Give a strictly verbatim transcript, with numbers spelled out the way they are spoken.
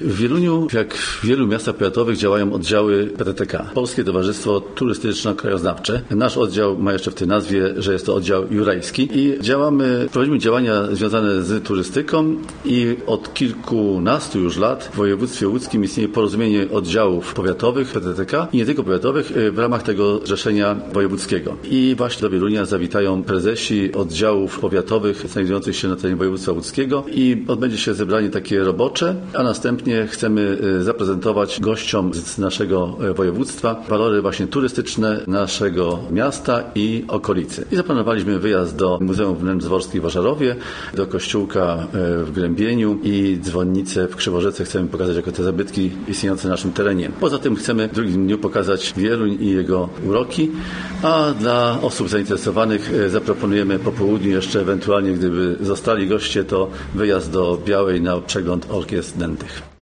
W Wieluniu, jak w wielu miastach powiatowych, działają oddziały P T T K, Polskie Towarzystwo Turystyczno-Krajoznawcze. Nasz oddział ma jeszcze w tej nazwie, że jest to oddział jurajski i działamy, prowadzimy działania związane z turystyką i od kilkunastu już lat w województwie łódzkim istnieje porozumienie oddziałów powiatowych P T T K i nie tylko powiatowych w ramach tego zrzeszenia wojewódzkiego. I właśnie do Wielunia zawitają prezesi oddziałów powiatowych znajdujących się na terenie województwa łódzkiego i odbędzie się zebranie takie robocze, a następnie chcemy zaprezentować gościom z naszego województwa walory właśnie turystyczne naszego miasta i okolicy. I zaplanowaliśmy wyjazd do Muzeum Wnętrz Dworskich w Warszawie, do kościółka w Grębieniu i dzwonnicę w Krzyworzece chcemy pokazać jako te zabytki istniejące na naszym terenie. Poza tym chcemy w drugim dniu pokazać Wieluń i jego uroki, a dla osób zainteresowanych zaproponujemy po południu jeszcze ewentualnie, gdyby zostali goście, to wyjazd do Białej na przegląd orkiestr dętych.